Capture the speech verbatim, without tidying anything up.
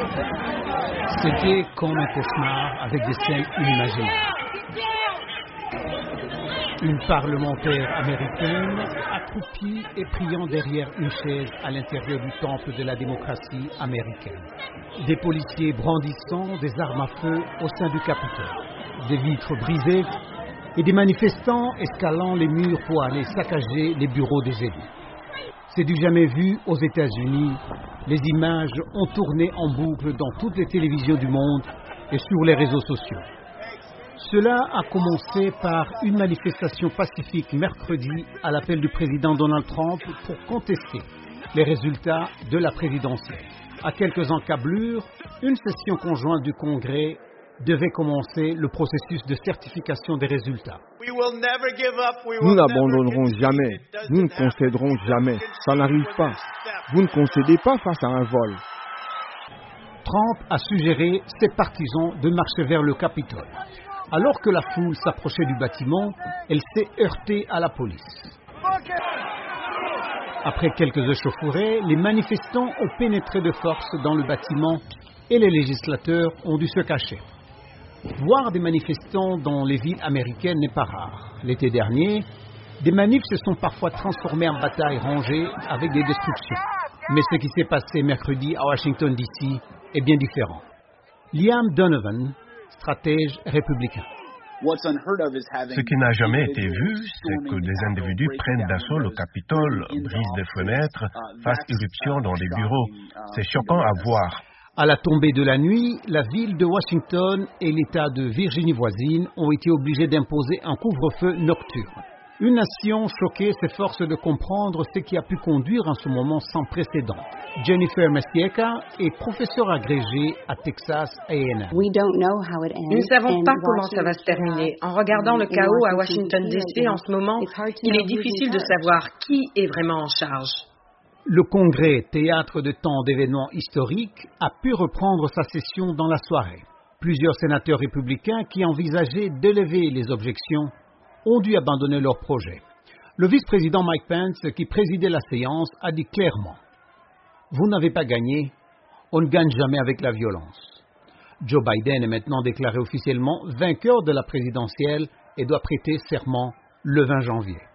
C'était comme un cauchemar avec des scènes inimaginables. Une parlementaire américaine accroupie et priant derrière une chaise à l'intérieur du temple de la démocratie américaine. Des policiers brandissant des armes à feu au sein du Capitole. Des vitres brisées et des manifestants escalant les murs pour aller saccager les bureaux des élus. C'est du jamais vu aux États-Unis. Les images ont tourné en boucle dans toutes les télévisions du monde et sur les réseaux sociaux. Cela a commencé par une manifestation pacifique mercredi à l'appel du président Donald Trump pour contester les résultats de la présidentielle. À quelques encablures, une session conjointe du Congrès devait commencer le processus de certification des résultats. Nous n'abandonnerons jamais, nous ne concéderons jamais, ça n'arrive pas. Vous ne concédez pas face à un vol. Trump a suggéré ses partisans de marcher vers le Capitole. Alors que la foule s'approchait du bâtiment, elle s'est heurtée à la police. Après quelques échauffourées, les manifestants ont pénétré de force dans le bâtiment et les législateurs ont dû se cacher. Voir des manifestants dans les villes américaines n'est pas rare. L'été dernier, des manifs se sont parfois transformés en batailles rangées avec des destructions. Mais ce qui s'est passé mercredi à Washington D C est bien différent. Liam Donovan, stratège républicain. Ce qui n'a jamais été vu, c'est que des individus prennent d'assaut le Capitole, brisent des fenêtres, fassent irruption dans des bureaux. C'est choquant à voir. À la tombée de la nuit, la ville de Washington et l'État de Virginie voisine ont été obligés d'imposer un couvre-feu nocturne. Une nation choquée s'efforce de comprendre ce qui a pu conduire à ce moment sans précédent. Jennifer Masieka est professeure agrégée à Texas A and M. Nous ne savons pas comment ça va se terminer. En regardant le chaos à Washington D C en ce moment, il est difficile de savoir qui est vraiment en charge. Le Congrès, théâtre de tant d'événements historiques, a pu reprendre sa session dans la soirée. Plusieurs sénateurs républicains qui envisageaient d'élever les objections ont dû abandonner leur projet. Le vice-président Mike Pence, qui présidait la séance, a dit clairement « Vous n'avez pas gagné, on ne gagne jamais avec la violence ». Joe Biden est maintenant déclaré officiellement vainqueur de la présidentielle et doit prêter serment le vingt janvier.